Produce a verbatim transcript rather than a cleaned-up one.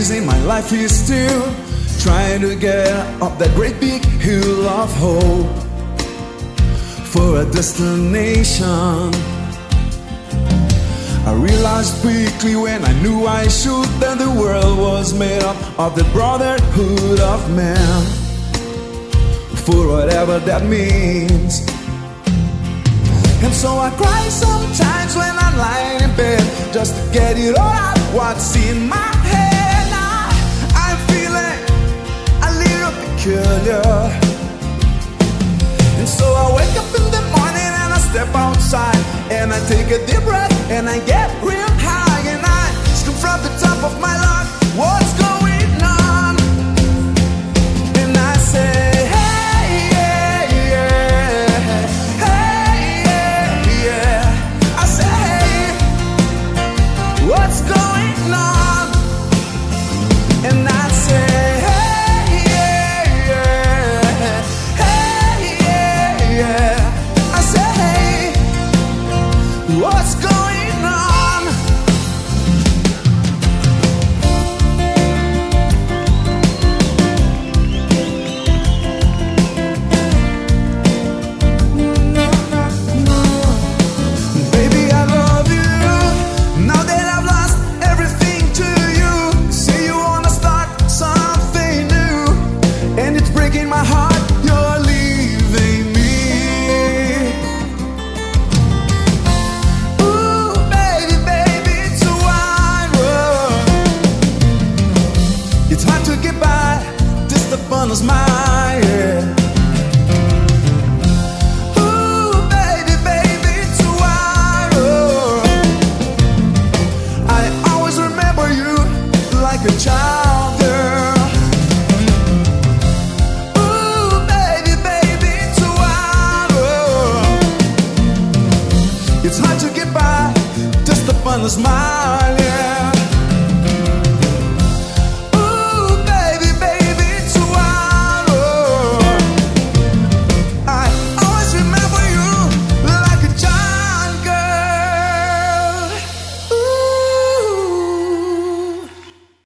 reason my life is still trying to get up that great big hill of hope for a destination. I realized quickly when I knew I should that the world was made up of the brotherhood of man, for whatever that means. And so I cry sometimes when I'm lying in bed, just to get it all out what's in my head. I, I'm feeling a little peculiar. And so I wake up in the morning and I step outside and I take a deep breath and I get real high and I scream from the top of my lungs, what's going on? And I say, hey, yeah, yeah, hey, yeah, yeah. I say, hey, what's going on? And I say, hey, yeah, yeah, hey, yeah, yeah. I say, hey, what's going on? Smile, yeah. Ooh, baby, baby, tomorrow I always remember you like a child, girl. Ooh, baby, baby, tomorrow it's hard to get by just upon a smile.